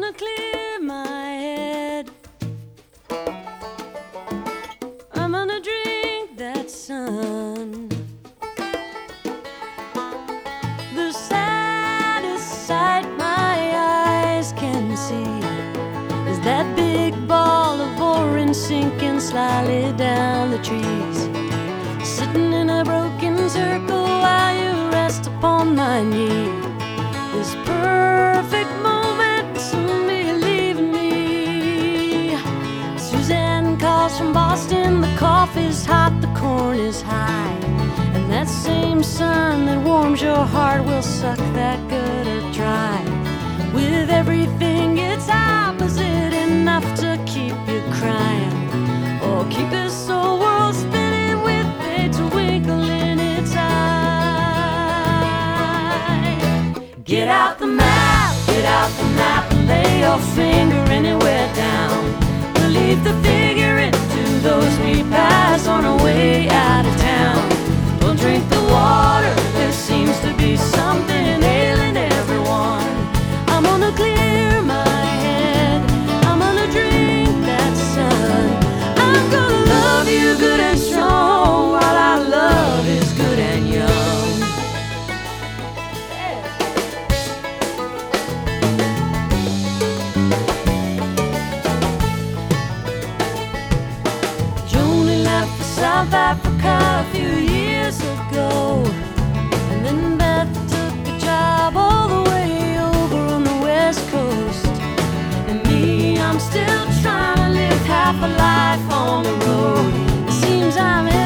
gonna clear my head. I'm gonna drink that sun. The saddest sight my eyes can see is that big ball of orange sinking slyly down the trees, sitting in a broken circle while you rest upon my knee. This perfect moment will soon be leaving me. Suzanne calls from Boston, the coffee's hot, the corn is high, and that same sun that warms your heart will suck that gutter dry. With everything it's opposite, enough to keep you crying, or keep this whole world spinning with a twinkle in its eye. Get out the map, and lay your finger anywhere down. We'll leave the figure into those we pass on our way out of town. We'll drink the water, there seems to be something ailing everyone. I'm gonna clear my head, I'm gonna drink that sun. I'm gonna love you good and strong while our love is good and young. Joni left for South Africa a few years ago, and then Beth took a job all the way over on the West Coast. And me, I'm still trying to live half a life on the road. It seems I'm